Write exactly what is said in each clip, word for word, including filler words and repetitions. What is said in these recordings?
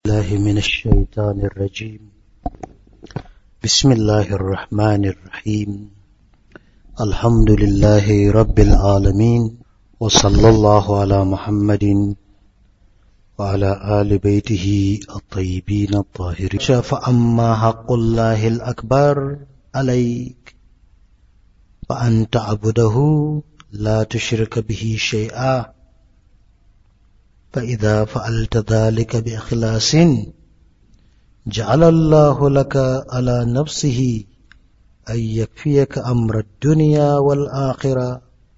الله من الشيطان الرجيم. بسم الله الرحمن الرحيم. الحمد لله رب العالمين، وصلى الله على محمد وعلى آل بيته الطيبين الطاهرين. فأما حق الله الأكبر عليك فأن تعبده لا تشرك به شيئا، فإذا فعلت ذلك بإخلاص جعل الله لك على نفسه أن يكفيك أمر الدنيا والآخرة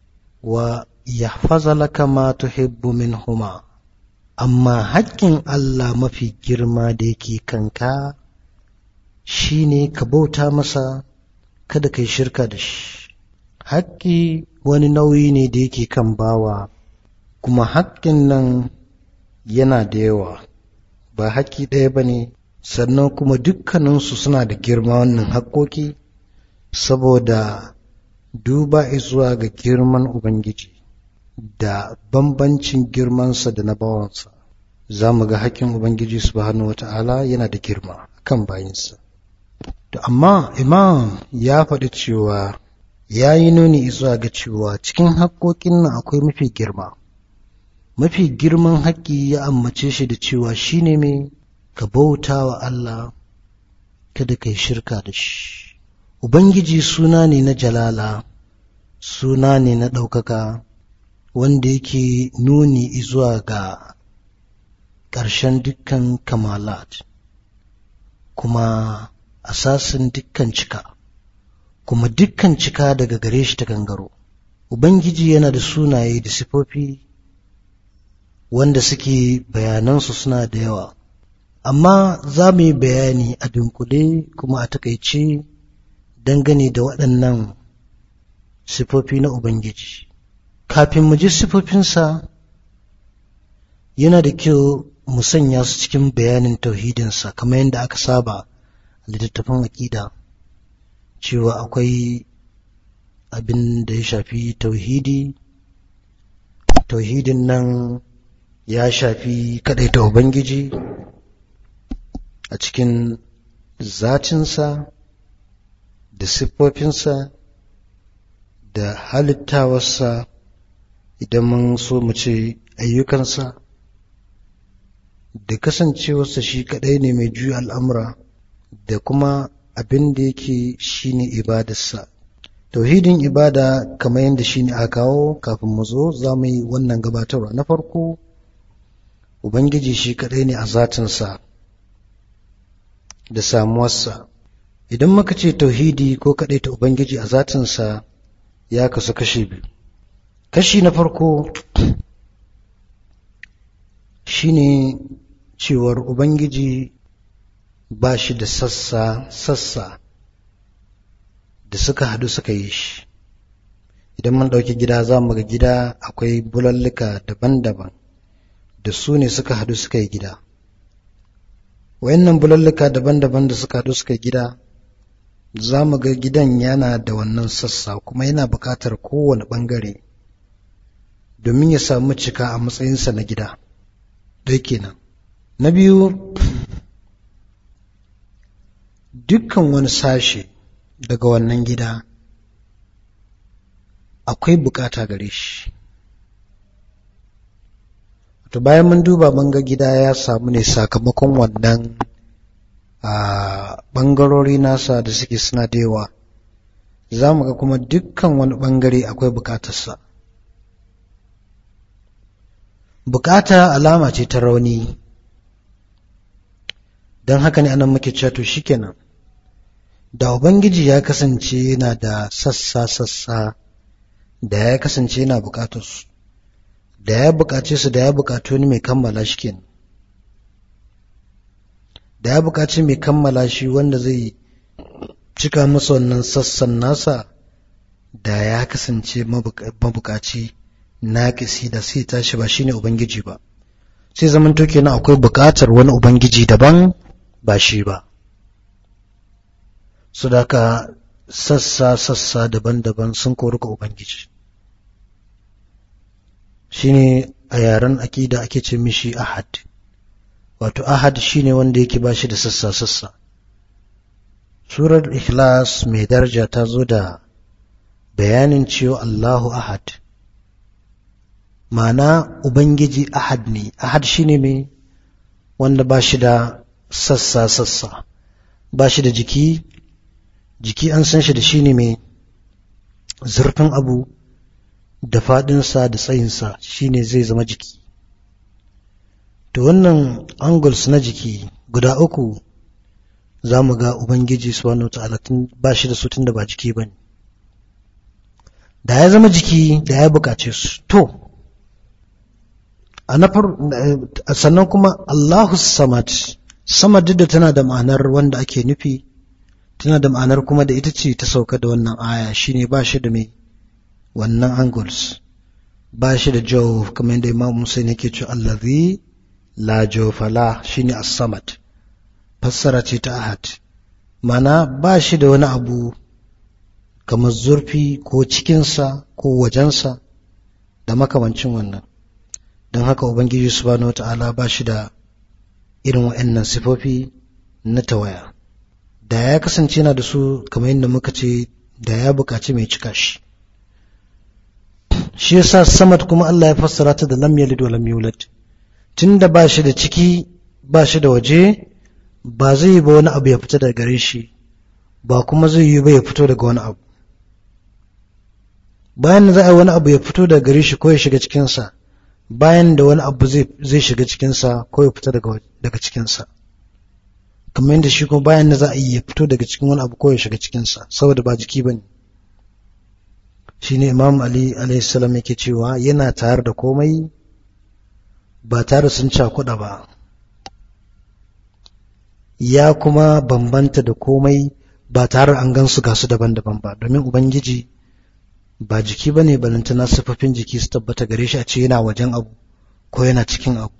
ويحفظ لك ما تحب منهما. أما حق الله ما في جرما ديكي كنكا شيني كبوتا مسا kada kai shirka da shi. Haƙƙi wani nauyi ne da yake kan bawa, kuma haƙƙin nan yana da yawa, ba haƙƙi ɗaya ba ne, sannan kuma dukkaninsu suna da girma wannan haƙƙoƙi, saboda duba zuwa ga girman Ubangiji da bambancin girmansa da na bawansa. Za mu ga haƙƙin Ubangiji subhanahu wa ta'ala yana da girma kan bayinsa. To amma imam ya faɗi cewa ya yi nuni zuwa ga cewa cikin haƙƙoƙin nan akwai mafi girma. Mafi girman haƙƙi ya ambace shi da cewa shi ne mai ka bauta wa Allah, kada ka yi shirka da shi. Ubangiji suna ne na jalala, suna ne na ɗaukaka, wanda yake nuni zuwa ga ƙarshen dukkan kamalat, kuma asasin dukkan cika, kuma dukkan cika daga gare shi ta gangaro. Ubangiji yana da sunaye da sifofi wanda suke bayanansu suna da yawa, amma za mu yi bayani a dunkule kuma a takaice dangane da waɗannan sifofi na Ubangiji. Kafin mu ji sifofinsa, yana da kyau mu sanya su cikin bayanin tauhidinsa, kamar yadda aka saba littattafan aƙida, cewa akwai abin da ya shafi tauhidi. Tauhidin nan ya shafi kaɗaita Ubangiji a cikin zatinsa da siffofinsa da halittawarsa, idan mun so mu ce ayyukansa, da kasancewarsa shi kaɗai ne mai juya al'amura, da kuma abin da yake shi ne ibadarsa. Tauhidin ibada kamar yadda shi ne a kawo kafin mu zo za mu yi wannan gabatarwa. Na farko, Ubangiji shi kaɗai ne a zatinsa da samuwarsa. Idan muka ce tauhidi ko kaɗai ta Ubangiji a zatinsa, ya kasu kashi biyu. Kashi na farko shi ne cewar Ubangiji ba shi da sassa sassa da suka hadu suka yi shi. Idan mun ɗauki gida za mu ga gida akwai bulallika daban-daban da su ne suka hadu suka yi gida. Wayannan bulallika daban-daban da suka hadu suka yi gida, za mu ga gidan yana da wannan sassa, kuma yana buƙatar kowane ɓangare domin ya samu cika a matsayinsa na gida. Dai kenan. Na biyu, dukkan wani sashe daga wannan gida akwai bukata gare shi. To bayan mun duba mun ga gida ya samu ne sakamakon wannan a bangarori nasa da suke suna da yawa, za mu ga kuma dukkan wani bangare akwai bukatarsa. Bukata alama ce ta rauni, don haka ne anan muke cewa to shikenan, da Ubangiji ya kasance yana da sassa-sassa, da ya kasance yana bukatar su, da ya bukace su, da ya bukaci wani mai kammala shi kenan, da ya bukaci mai kammala shi wanda zai cika masa wannan sassan nasa, da ya kasance mabukaci naƙisi, da sai tashi ba shine Ubangiji ba, sai zaman to kenan akwai bukatar wani Ubangiji daban ba shi ba. Su da ka sassa-sassa daban-daban sun kori ga Ubangiji. Shi ne a yaren aƙida ake ce mishi ahad. wato ahad shine wanda yake bashi da sassa sassa. Surar Ikhlas mai daraja ta zo da bayanin cewa Allahu ahad, ma'ana ubangiji ahad ne. Ahad shine mai wanda bashi da sassa sassa, bashi da jiki. Jiki an san shi da shine mai zurfin abu da faɗinsa da tsayinsa, shine zai zama jiki. To wannan angles na jiki guda uku za mu ga Ubangiji subhanahu wa ta'ala tun ba shi da su tun da ba jiki ba ne. Da ya zama jiki da ya bukace su. To, a nafar sannan kuma Allahu Samad, Samad duk da tana da ma'anar wanda ake nufi, tana da ma'anar kuma da ita ce ta sauka da wannan aya, shine ba shi da mai wannan angles, ba shi da jawf, kamar yadda Imam Musa yake cewa allazi la jawfa la, shine as-samad. Fassara ce ta ahad, mana ba shi da wani abu kamar zurfi ko cikinsa ko wajensa da makamancin wannan. Don haka Ubangiji subhanahu wata'ala ba shi da irin wa'annan sifofi na tawaya. Da ya kasance yana da su kamar yadda muka ce, da ya bukaci mai cika shi. Shi yasa samad kuma Allah ya fassara ta da lam yalid wa lam yulad. Tunda ba shi da ciki, ba shi da waje, ba zai yi ba wani abu ya fita daga gare shi, ba kuma zai yi ba ya fito daga wani abu. Bayan da za a yi wani abu ya fito daga gare shi ko ya shiga cikinsa, bayan da wani abu zai shiga cikinsa ko ya fita daga cikinsa. Kamar yadda shi kuma bayan da za a yi ya fito daga cikin wani abu ko ya shiga cikinsa, saboda ba jiki ba ne. Shi ne Imam Ali alaihi salam yake cewa yana tare da komai ba tare sun cakuɗa ba, ya kuma bambanta da komai ba tare an gansu gasu daban-daban ba, domin Ubangiji ba jiki ba ne balantana siffofin jiki su tabbata gare shi a ce yana wajen abu ko yana cikin abu.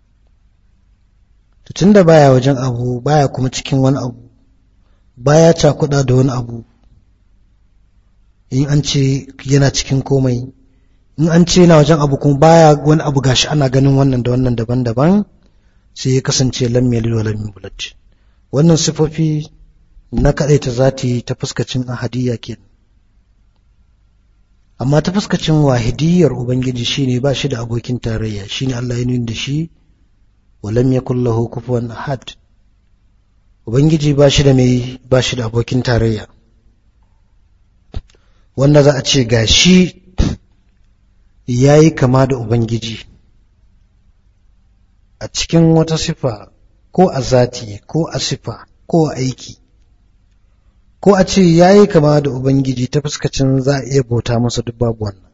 Tun da baya wajen abu, baya kuma cikin wani abu, baya cakuɗa da wani abu, in an ce yana cikin komai, in an ce yana wajen abu kuma baya wani abu gashi ana ganin wannan da wannan daban-daban, sai ya kasance lam yalid wa lam yulad. Wannan sifofi na kadaita zati ta fuskacin ahadiyya kenan. Amma ta fuskacin wahidiyar Ubangiji shine ba shi da abokin tarayya, shine Allah ya nuna da shi wa lam yakul lahu kufuwan ahad. Ubangiji ba shi da mai ba shi da abokin tarayya, wanda za a ce gashi yayi kama da Ubangiji a cikin wata sifa, ko a zati ko a sifa ko a aiki, ko a ce yayi kama da Ubangiji ta fuskacin za a iya bauta masa, duk babu wannan.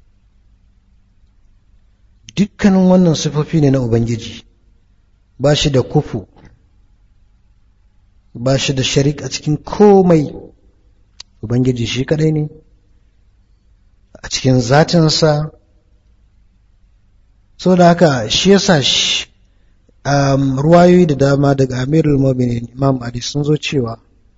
Dukkanin wannan sifofi ne na Ubangiji, ba shi da kufu, ba shi da sharik a cikin komai. Ubangiji shi kadai ne a cikin zatinsa. So da haka shi yasa shi Um, ruwayoyi da dama daga Amirul Mu'minin Imam Ali sun zo cewa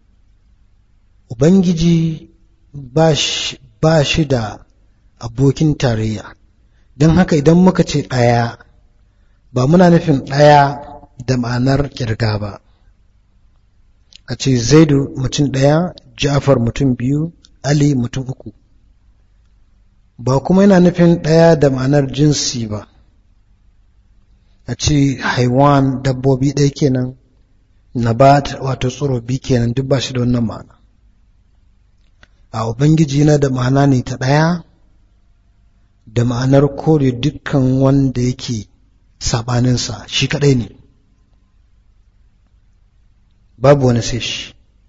Ubangiji ba shi da abokin tarayya. Don haka idan muka ce ɗaya, ba muna nufin ɗaya da ma'anar ƙirga ba. A ce Zaidu mutum ɗaya, Ja'far mutum biyu, Ali mutum uku. Ba kuma yana nufin ɗaya da ma'anar jinsi ba. A ce haiwan dabbobi ɗaya kenan, nabat wato tsiro biyu kenan, duk ba shi da wannan ma'ana. A Ubangiji yana da ma'ana ne ta ɗaya, da ma'anar kore dukkan wanda yake saɓaninsa, shi kaɗai ne, babu wani sai shi.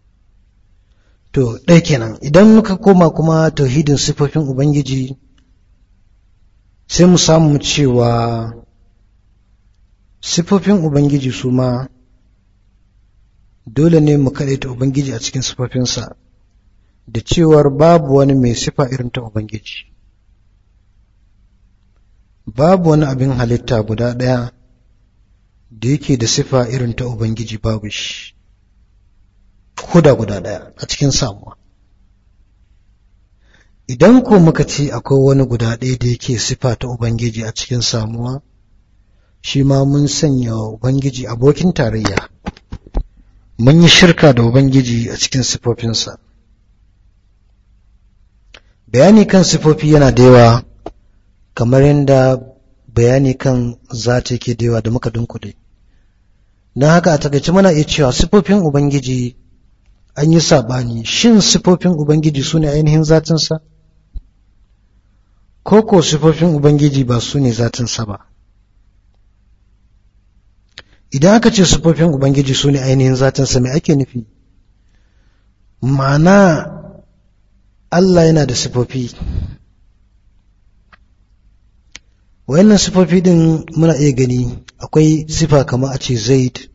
To ɗaya kenan. Idan muka koma kuma tauhidin sifofin Ubangiji, sai mu samu cewa sifofin Ubangiji su ma dole ne mu kaɗaita Ubangiji a cikin sifofinsa, da cewar babu wani mai sifa irin ta Ubangiji. Babu wani abin halitta guda ɗaya da yake da sifa irin ta Ubangiji, babu shi, ko da guda ɗaya a cikin samuwa. Idan ko muka ce akwai wani guda ɗaya da yake sifa ta Ubangiji a cikin samuwa, shi ma mun sanya Ubangiji abokin tarayya, mun yi shirka da Ubangiji a cikin sifofinsa. Bayani kan sifofi yana da yawa, kamar yadda bayani kan zata yake da yawa da muka dunkule. Don haka a takaice muna iya cewa sifofin Ubangiji an yi saɓani, shin sifofin Ubangiji su ne ainihin zatinsa? Ko ko sifofin Ubangiji ba su ne zatinsa ba? Idan aka ce sifofin Ubangiji su ne ainihin zatinsa, me ake nufi? Ma'ana Allah yana da sifofi. Wayannan sifofi din muna iya gani, akwai sifa kamar a ce Zaid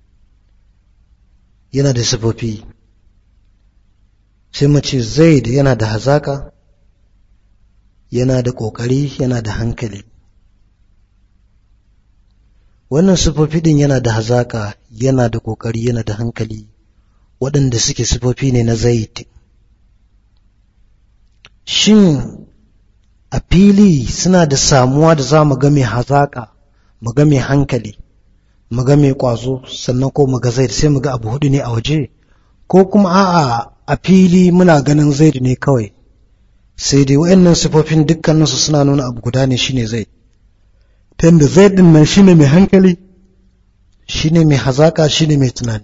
yana da sifofi. Sai mu ce Zaid yana da hazaka, yana da ƙoƙari, yana da hankali. Wannan sifofi din yana da hazaka, yana da ƙoƙari, yana da hankali, waɗanda suke sifofi ne na Zaid. Shin a fili suna da samuwa da za mu ga mai hazaka, mu ga mai hankali, mu ga mai ƙwazo, sannan ko mu ga Zaid sai mu ga abu hudu ne a waje? Ko kuma a'a a fili muna ganin Zaid ne kawai, sai dai waɗannan sifofin dukkaninsu suna nuna abu guda ne, shine Zaid. Tunda Zaid din nan shine mai hankali, shine mai hazaka, shine mai tunani.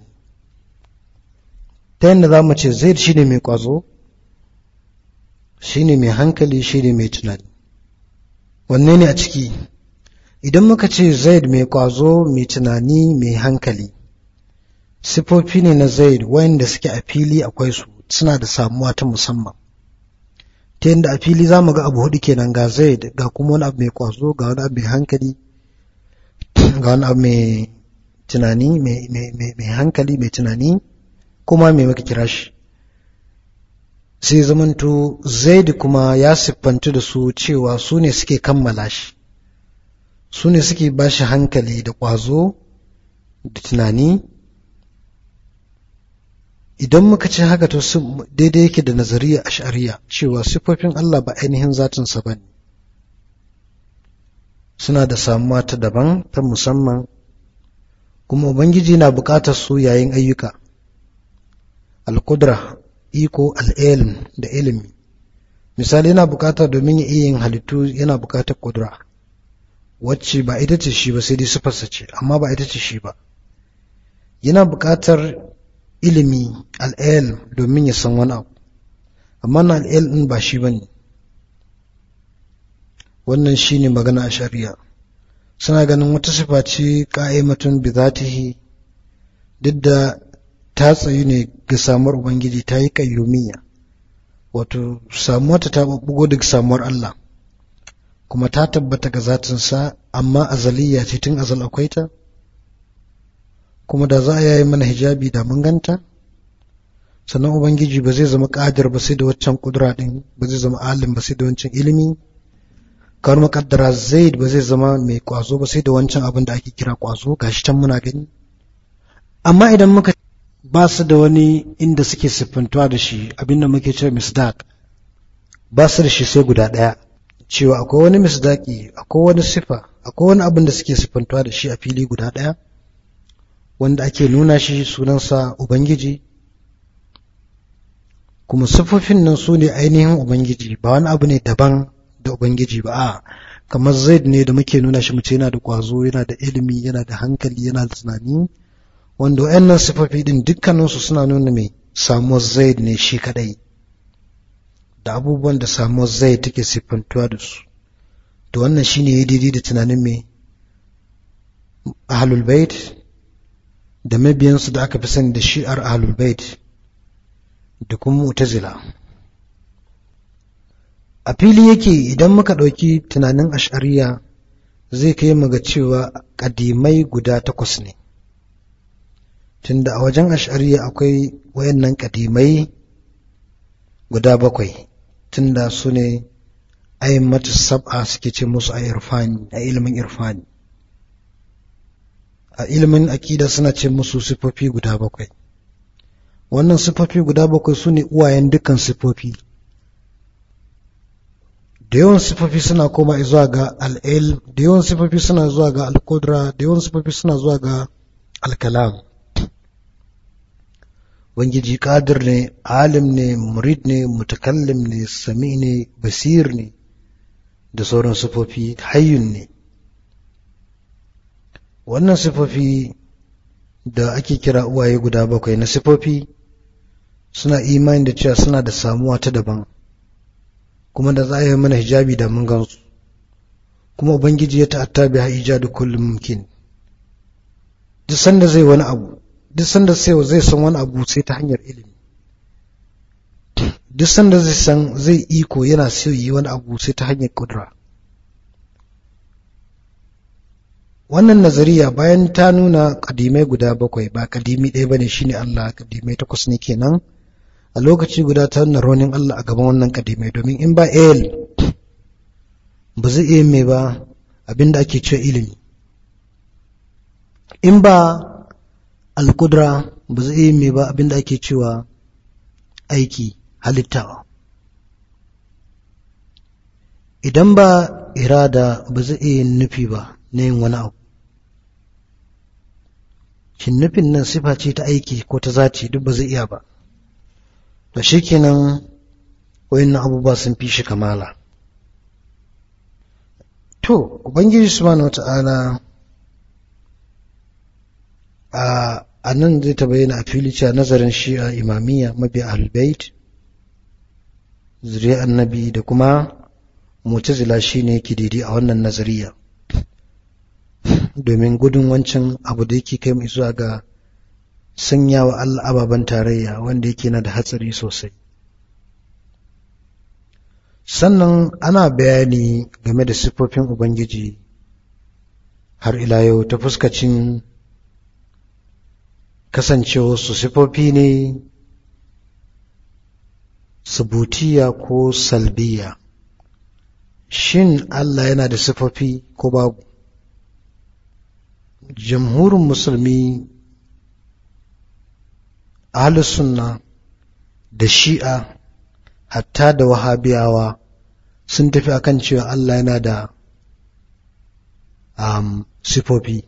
Ta yadda za mu ce Zaid shine mai ƙwazo, shine mai hankali, shine mai tunani. Wanne ne a ciki? Idan muka ce Zaid mai ƙwazo, mai tunani, mai hankali, sifofi ne na Zaid wanda suke a fili akwai su, suna da samuwa ta musamman. Ta yadda a fili za mu ga abu hudu kenan, ga Zaid, ga kuma wani abu mai ƙwazo, ga wani abu mai hankali, ga wani abu mai tunani, mai hankali, mai tunani, kuma mai maka kira shi. Sai zamanto Zaid kuma ya siffantu da su cewa su ne suke kammala shi, su ne suke ba shi hankali da ƙwazo da tunani. Idan muka ce haka to daidai yake da nazariya ash'ariya cewa sifofin Allah ba ainihin zatinsa ba ne, suna da samuwa ta daban ta musamman, kuma Ubangiji na buƙatar su yayin ayyuka. Al-Qudra, iko, al-ilm da ilimi. Misali yana buƙatar domin ya iya yin halittu yana buƙatar ƙudura, wacce ba ita ce shi ba sai dai sifarsa ce, amma ba ita ce shi ba. Yana buƙatar ilimi, al-ilm, domin ya san wani abu, amma na al-ilm ɗin ba shi ba ne. Wannan shi ne magana a shari'a. Suna ganin wata sifa ce ƙa'imatun bi zatihi, duk da ta tsayu ne ga samuwar Ubangiji, ta yi ƙayyumiyya, wato samuwarta ta ɓuɓɓugo daga samuwar Allah, kuma ta tabbata ga zatinsa, amma azaliyya ce, tun azal akwai ta, kuma da za a yayi mana hijabi da mun ganta. Sannan Ubangiji ba zai zama ƙadir ba sai da waccan ƙudura ɗin, ba zai zama alim ba sai da wancan ilimi. Kawar makaddara Zaid ba zai zama mai ƙwazo ba sai da wancan abin da ake kira ƙwazo, gashi can muna gani. Amma idan muka ba su da wani inda suke siffantuwa da shi, abin da muke cewa misdaq, ba su da shi sai guda ɗaya, cewa akwai wani misdaqi, akwai wani sifa, akwai wani abin da suke siffantuwa da shi a fili guda ɗaya, wanda ake nuna shi sunansa Ubangiji, kuma siffofin nan su ne ainihin Ubangiji, ba wani abu ne daban da Ubangiji ba. A kamar Zaid ne da muke nuna shi, mace yana da ƙwazo, yana da ilimi, yana da hankali, yana da tunani, wanda wayannan siffofi din dukkaninsu suna nuna mai samuwar Zaid ne shi kadai, da abubuwan da samuwar Zaid take siffantuwa da su. To wannan shine yayi daidai da tunanin mai Ahlul Bait da mabiyansu da aka fi sani da shi'ar Ahlul Bait da kuma Mu'tazila. A fili yake idan muka ɗauki tunanin Ash'ariya zai kai mu ga cewa ƙadimai guda takwas ne, tunda a wajen Ash'ariya akwai wayannan ƙadimai guda bakwai, tunda su ne a'immatu sab'a suke ce musu a irfani, a ilimin irfani. A ilimin akida suna ce musu sifofi guda bakwai. Wannan sifofi guda bakwai su ne uwayen dukkan sifofi. da yawan sifofi suna koma zuwa ga al'ilm, da yawan sifofi suna zuwa ga al-qudra, da yawan sifofi suna zuwa ga al-kalam. Ubangiji qadir ne, alim ne, murid ne, mutakallim ne, sami ne, basir ne, da sauran sifofi. Hayyun ne. Wannan sifofi da ake kira uwaye guda bakwai na sifofi suna imani da cewa suna da samuwa ta daban, kuma da za a yi mana hijabi da mun gansu, kuma Ubangiji ya ta'atta bi ijadu kullum mumkin. Duk sanda zai wani abu, duk sanda sai zai san wani abu sai ta hanyar ilimi, duk sanda zai san zai iko yana so yi wani abu sai ta hanyar kudura. Wannan nazariya bayan ta nuna kadimai guda bakwai, ba kadimi ɗaya bane shine Allah, kadimai takwas ne kenan. A lokaci guda ta nuna raunin Allah a gaban wannan kadimai, domin in ba el ba zai iya mai ba abinda ake cewa ilimi, in ba al-qudra ba zai iya mai ba abinda ake cewa aiki, halittawa, idan ba irada ba zai iya nufi ba na yin wani abu. Shin nufin nan sifa ce ta aiki ko ta zati? Duk ba zai iya ba. To shikenan wayannan abubuwa sun fi shi kamala. To Ubangiji subhanahu wata'ala a anan zai ta bayyana a fili cewa nazarin Shi'a Imamiyya, mabiya Ahlul Bait, zuriyar Annabi da kuma Mu'tazila shine yake daidai a wannan nazariya, domin gudun wancan abu da yake kai mu zuwa ga sanya wa Allah ababen tarayya, wanda yake na da hatsari sosai. Sannan ana bayani game da siffofin Ubangiji har ila yau ta fuskacin kasancewa su siffofi ne subutiya ko salbiya. Shin Allah yana da siffofi ko babu? Jamhurin musulmi, ahlus sunna da shi'a hatta da wahabiyawa sun tafi akan cewa Allah yana da um, sifofi.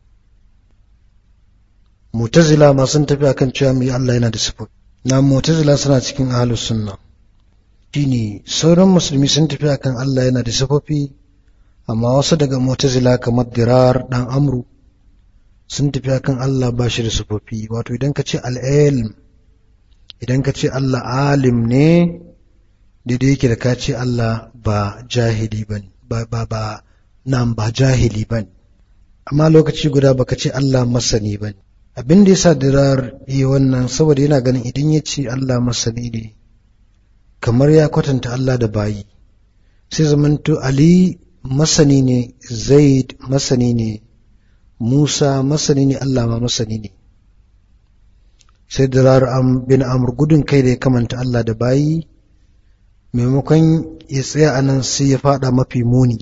Mu'tazila ma sun tafi akan cewa mai Allah yana da sifofi. Na Mu'tazila suna cikin ahlus sunna. Shine sauran musulmi sun tafi akan Allah yana da sifofi, amma wasu daga Mu'tazila kamar Dirar dan Amru sun tafi akan Allah ba shi da sifofi. Wato idan ka ce al-ilm, idan ka ce Allah alim ne, daidai yake da ka ce Allah ba jahili bane, ba ba ba nan ba jahili bane, amma lokaci guda baka ce Allah masani bane. Abin da yasa Dirar yi wannan saboda yana ganin idan ya ce Allah masani ne kamar ya kwatanta Allah da bayi, sai zamanto Ali masani ne, Zaid masani ne, Musa masani ne, Allah ma masani ne. Sai Dirar bin Amr gudun kai da ya kamanta Allah da bayi, maimakon ya tsaya a nan sai ya fada mafi muni,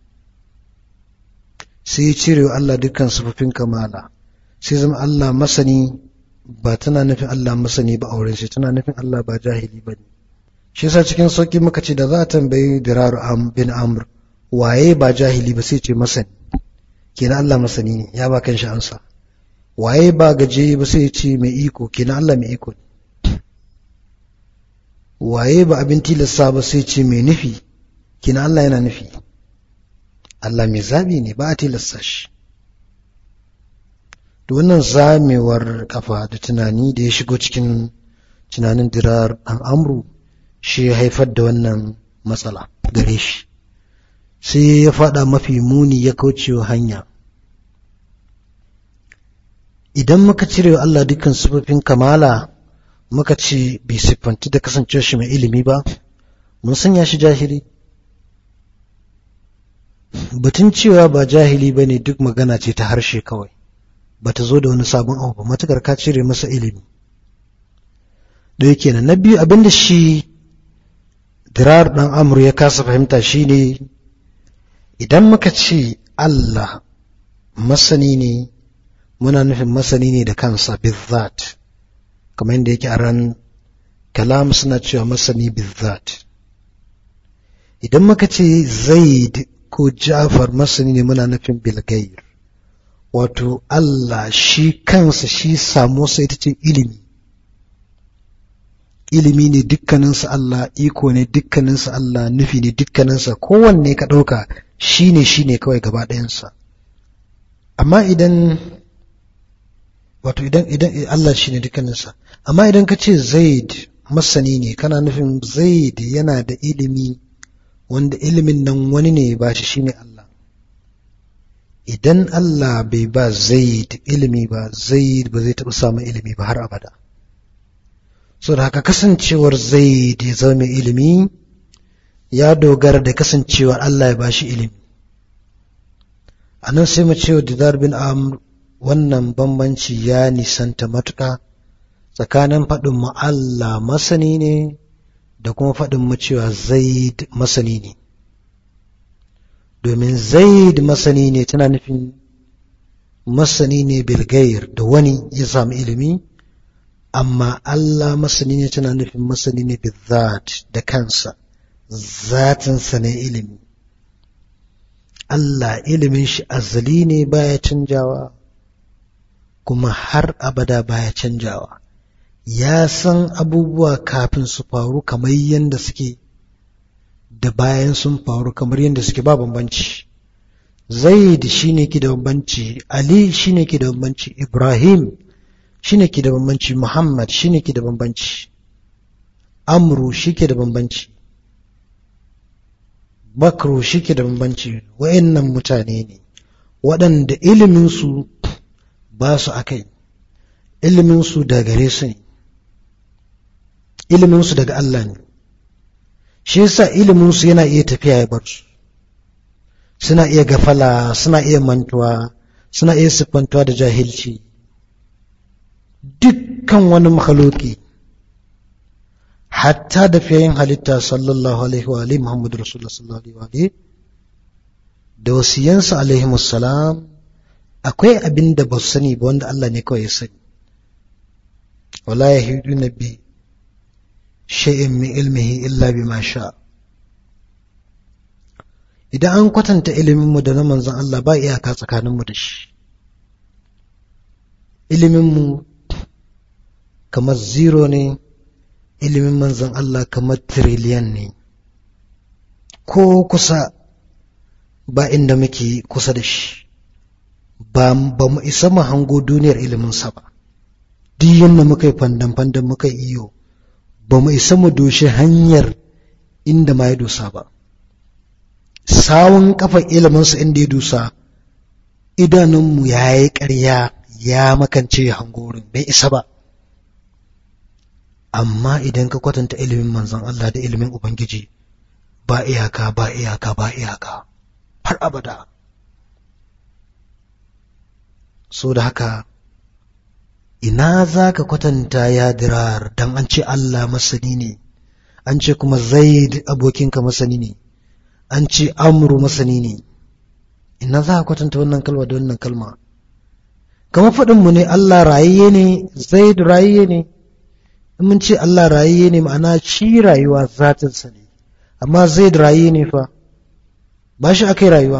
sai ya cire wa Allah dukkan sifofin kamala, sai zama Allah masani ba tana nufin Allah masani ba auren shi, tana nufin Allah ba jahili ba ne. Shi yasa cikin sauki muka ce da za a tambayi Dirar bin Amr waye ba jahili ba sai ce masani, kenan Allah masani ne, ya ba kan shi ansa. Waye ba gaje ba sai ce mai iko, kenan Allah mai iko ne. Waye ba abin tilasta ba sai ce mai nufi, kenan Allah yana nufi. Allah mai zabi ne, ba a tilasta shi. Da wannan zamewar kafa da tunani da ya shigo cikin tunanin Dirar dan Amru shi ya haifar da wannan matsala gare shi, sai ya fada mafi muni, ya kaucewa hanya. Idan muka cire wa Allah dukkan sifofin kamala, muka ce bai siffanci da kasancewar shi mai ilimi ba, mun sanya shi jahili. Batun cewa ba jahili ba ne duk magana ce ta harshe kawai, ba ta zo da wani sabon abu ba, matukar ka cire masa ilimi. Da yake nan na biyu, abinda shi Dirar dan Amru ya kasa fahimta shine, idan muka ce Allah masani ne, muna nufin masani ne da kansa bizzat, kamar yadda yake a ran kalam suna cewa masani bizzat. idan muka ce Zaid ko Ja'far masani ne muna nufin bilgair, wato Allah shi kansa shi samu sai ita ce ilimi. Ilimi ne dukkaninsa Allah, iko ne dukkaninsa Allah, nufi ne dukkaninsa, kowanne ka ɗauka shi ne shi ne kawai gaba ɗayansa. Amma idan wato idan idan Allah shi ne dukkaninsa, amma idan ka ce Zaid masani ne kana nufin Zaid yana da ilimi wanda ilimin nan wani ne ba shi shi ne Allah. Idan Allah bai ba Zaid ilimi ba, Zaid ba zai taɓa samun ilimi ba har abada. So da haka kasancewar Zaid ya zama mai ilimi ya dogara da kasancewar Allah ya ba shi ilimi. A nan sai mu ce wa Didar bin Amr wannan bambanci ya nisanta matuƙa tsakanin faɗin mu Allah masani ne da kuma faɗin mu cewa Zaid masani ne. Domin Zaid masani ne tana nufin masani ne bilgair da wani ya samu ilimi, amma Allah masani ne tana nufin masani ne bizat da kansa, zatinsa ne ilimi. Allah ilimin shi azali ne baya canjawa, kuma har abada baya canjawa. Ya san abubuwa kafin su faru kamar yadda suke, da bayan sun faru kamar yadda suke, ba bambanci. Zaid shine ke da bambanci, Ali shine ke da bambanci, Ibrahim shine ke da bambanci, Muhammad shine ke da bambanci, Amru shi ke da bambanci, Bakru shi ke da bambanci. Wa'annan mutane ne waɗanda iliminsu ba su akai, iliminsu daga gare su ne, iliminsu daga Allah ne. Shi yasa iliminsu yana iya tafiya ya bar su, suna iya gafala, suna iya mantuwa, suna iya siffantuwa da jahilci. Dukkan wani makhluki, hatta da fiyayin halitta sallallahu alaihi wa alihi Muhammadu Rasulullah sallallahu alaihi wa alihi da wasiyansa alaihi wassalam, akwai abin da ba su sani ba wanda Allah ne kawai ya sani. Wala yahiduna bi shay'in min ilmihi illa bima sha. Idan an kwatanta ilimin mu da na manzon Allah ba iyaka tsakanin mu da shi. Ilimin mu kamar zero ne, ilimin manzon Allah kamar trillion ne. Ko kusa ba inda muke kusa da shi. Ba mu isa mu hango duniyar iliminsa ba. Duk yanda muka yi fandan-fandan muka yi iyo, ba mu isa mu doshi hanyar inda ma ya dosa ba. Sawun kafar iliminsa inda ya dosa, idanunmu ya yi ƙarya ya makance hangorin bai isa ba. Amma idan ka kwatanta ilimin manzon Allah da ilimin Ubangiji, ba iyaka ba iyaka ba iyaka har abada. So da haka ina za ka kwatanta ya dirar dan an ce Allah masani ne, an ce kuma Zaid abokinka masani ne, an ce Amru masani ne. Ina za ka kwatanta wannan kalma da wannan kalma? Kamar faɗinmu ne Allah rayayye ne, Zaid rayayye ne. In mun ce Allah rayayye ne ma'ana shi rayuwa zatinsa ne, amma Zaid rayayye ne fa, ba shi akai rayuwa.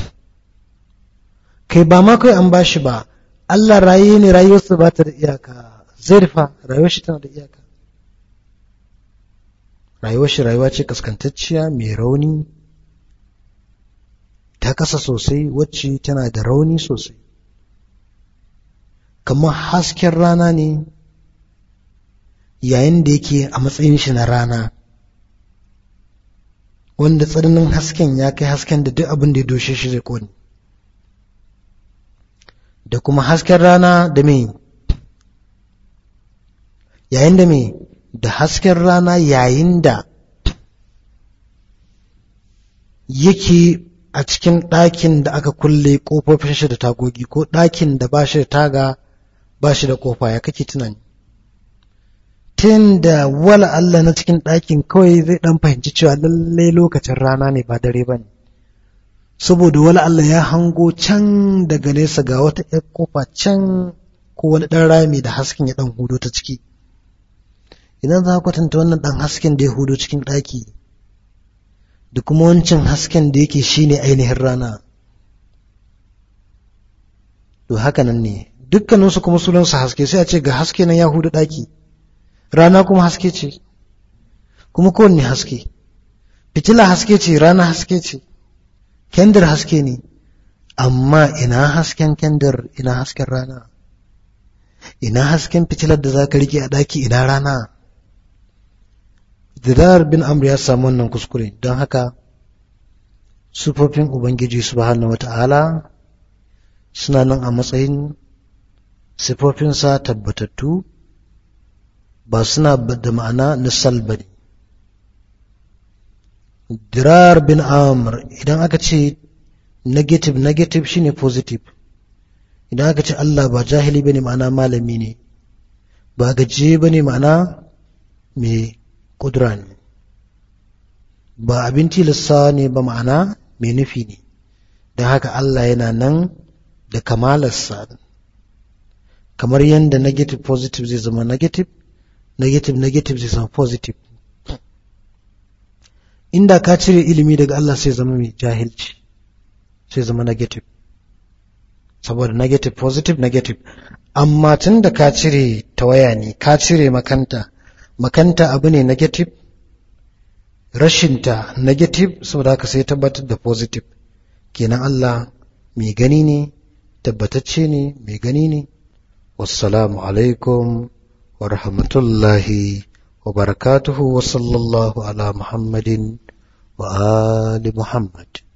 Kai ba ma kai an ba shi ba, Allah rayayye ne, rayuwarsa ba ta da iyaka. Zaid fa rayuwar shi tana da iyaka. Rayuwar shi rayuwa ce kaskantacciya mai rauni, ta kasa sosai, wacce tana da rauni sosai. Kamar hasken rana ne yayin da yake a matsayin shi na rana, wanda tsananin hasken ya kai hasken da duk abin da ya doshe shi zai kone. Da kuma hasken rana da me yayin da me da hasken rana yayin da yake a cikin ɗakin da aka kulle ƙofofin shi da tagogi, ko ɗakin da ba shi da taga ba shi da ƙofa, ya kake tunani? Tun da wala Allah na cikin ɗakin kawai zai ɗan fahimci cewa lallai lokacin rana ne ba dare ba ne, saboda wala Allah ya hango can daga nesa ga wata ƴar ƙofa can ko wani ɗan rami da hasken ya ɗan hudo ta ciki. Idan za ka kwatanta wannan ɗan hasken da ya hudo cikin ɗaki da kuma wancan hasken da yake shine ainihin rana. To haka nan ne dukkaninsu kuma sunansu haske, sai a ce ga haske nan ya hudu ɗaki, rana kuma haske ce, kuma kowanne haske, fitila haske ce, rana haske ce, kendir haske ne, amma ina hasken kendir, ina hasken rana, ina hasken fitilar da za ka rike a ɗaki, ina rana. Dirar bin Amr ya samu wannan kuskure, don haka sufofin Ubangiji subhanahu wata'ala suna nan a matsayin sifofinsa tabbatattu, ba suna da ma'ana na salba ne. Dirar bin Amr idan aka ce negative negative shine positive, idan aka ce Allah ba jahili bane ma'ana malami ne, ba gajiye bane ma'ana mai kudura ne, ba abin tilasta ne ba ma'ana mai nufi ne. don haka Allah yana nan da kamalarsa, kamar yadda negative positive zai zama negative, negative negative zai zama positive. Inda ka cire ilimi daga Allah sai zama mai jahilci, sai zama negative, saboda negative positive negative. Amma tun da ka cire tawaya ne, ka cire makanta, makanta abu ne negative, rashinta negative, saboda haka sai tabbatar da positive. Kenan Allah mai gani ne, tabbatacce ne, mai gani ne. Wassalamu alaikum wa rahmatullahi wa barakatuhu wa sallallahu ala Muhammadin wa ali Muhammad.